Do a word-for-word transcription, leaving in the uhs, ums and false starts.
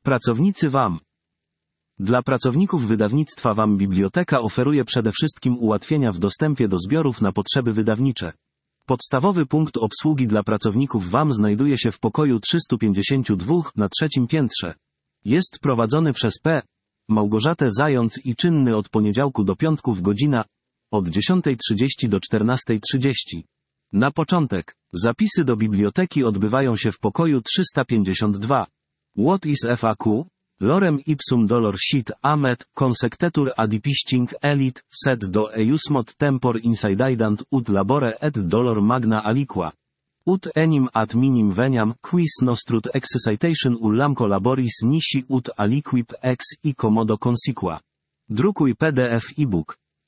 Pracownicy W A M. Dla pracowników wydawnictwa W A M biblioteka oferuje przede wszystkim ułatwienia w dostępie do zbiorów na potrzeby wydawnicze. Podstawowy punkt obsługi dla pracowników W A M znajduje się w pokoju trzysta pięćdziesiąt dwa na trzecim piętrze. Jest prowadzony przez P. Małgorzatę Zając i czynny od poniedziałku do piątków godzina od dziesiąta trzydzieści do czternasta trzydzieści. Na początek, zapisy do biblioteki odbywają się w pokoju trzysta pięćdziesiąt dwa. What is F A Q? Lorem ipsum dolor sit amet, consectetur adipisting elit, sed do eiusmod tempor insidaidant ut labore et dolor magna aliqua. Ut enim ad minim veniam, quis nostrut excitation ullamco laboris nisi ut aliquip ex i commodo consequa. Drukuj P D F e-book.